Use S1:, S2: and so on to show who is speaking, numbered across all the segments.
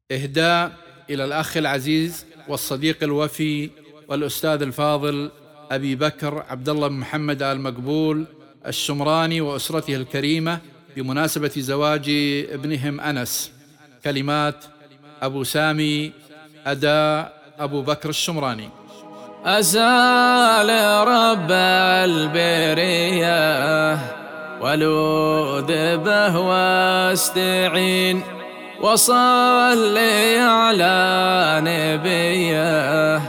S1: إهداء إلى الأخ العزيز والصديق الوفي والأستاذ الفاضل أبي بكر عبد الله بن محمد آل مقبول الشمراني وأسرته الكريمة بمناسبة زواج ابنهم أنس. كلمات أبو سامي، أداء أبو بكر الشمراني.
S2: أسأل رب البرية ولوذ به واستعين، وصلي على نبيه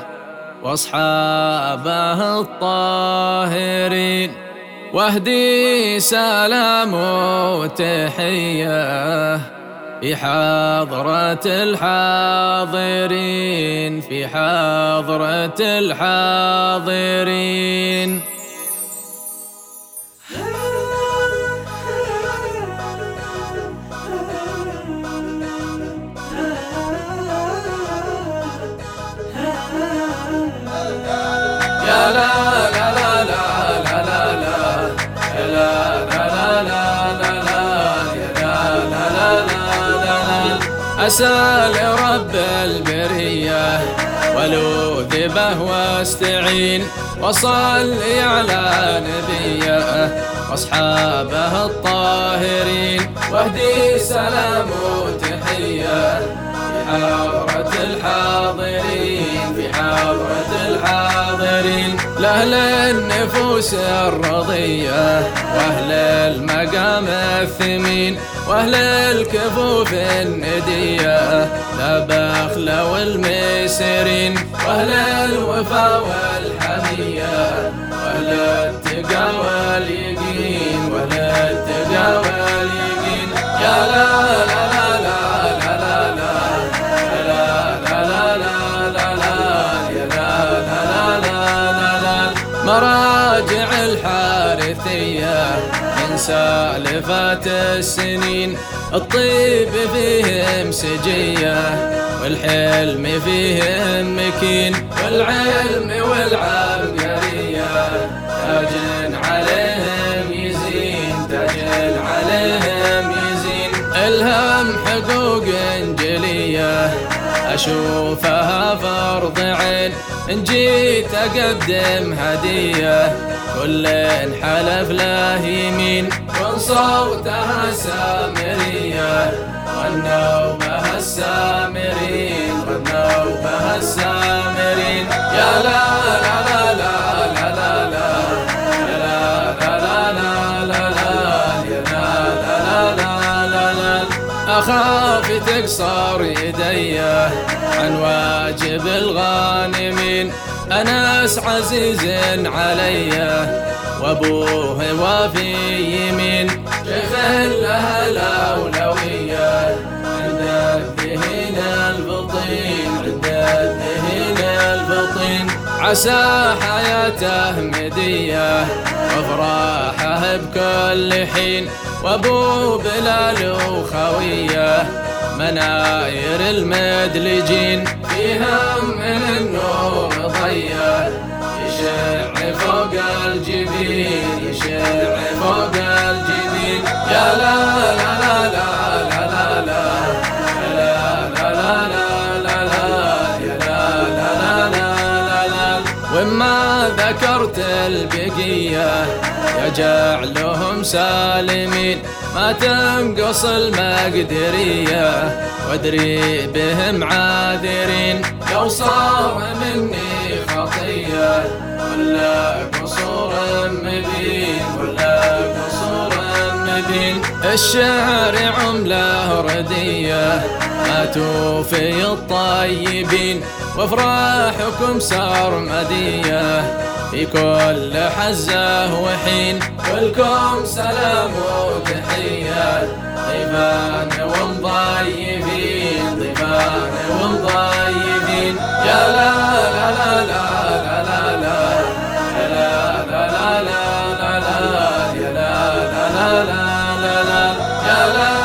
S2: واصحابه الطاهرين، واهدي سلام وتحيه في حضرة الحاضرين، في حضرة الحاضرين. يا لا لا لا لا لا لا لا لا لا لا لا لا. أسأل رب البرية ولوذ به واستعين، وصلي على نبيه واصحابه الطاهرين، واهدي سلام وتحية في حضرة الحاضرين، في حضرة الحاضرين. لأهل النفوس الرضية وأهل المقام الثمين، وأهل الكفوف الندية لا بخل والمسرين، وأهل الوفا والحمية وأهل التقى واليقين، وأهل التقى واليقين. يا لا لا لا لا لا لا لا لا لا لا لا يا لا لا لا لا. مراجع الحارثية من سالفات السنين، الطيب فيهم سجية والحلم فيهم مكين، والعلم والعبقرية تاج عليهم يزين، تاج عليهم يزين. الهم حقوق جلية أشوفها فرض عين، إن جيت أقدم هدية كل حلف له يمين، وإن صوتها سامرية غنوا بها السامرين، غنوا بها السامرين. يا لا لا لا لا لا لا لا لا لا لا لا لا. أخاف تقصر يديه عن واجب الغانمين، أنس عزيز علي وأبوه وفي يمين، شيخ له الأولوية عند الذهن البطين، عند الذهن البطين. عسى حياته مدية وافراحه بكل حين، وابو بلال وخويه مناير المدلجين، فيهم من النور ضيّة يشع فوق الجبين، يشع فوق الجبين. يا لا لا لا لا لا لا لا لا لا لا لا يا لا لا لا لا لا. وما ذكرت البقية يجعلهم سالمين، ما تنقص المقدرية وادري بهم عاذرين، لو صار مني خطية ولا قصور مبين، ولا قصور مبين. الشعر عمله ردية ما توفي الطيبين، وافراحكم سرمدية في كل حزة وحين، ولكم سلام وتحية ضيفان ومضيفين، ضيفان ومضيفين. يا لا لا لا لا لا لا لا لا لا لا لا لا يا لا لا لا لا لا يا لا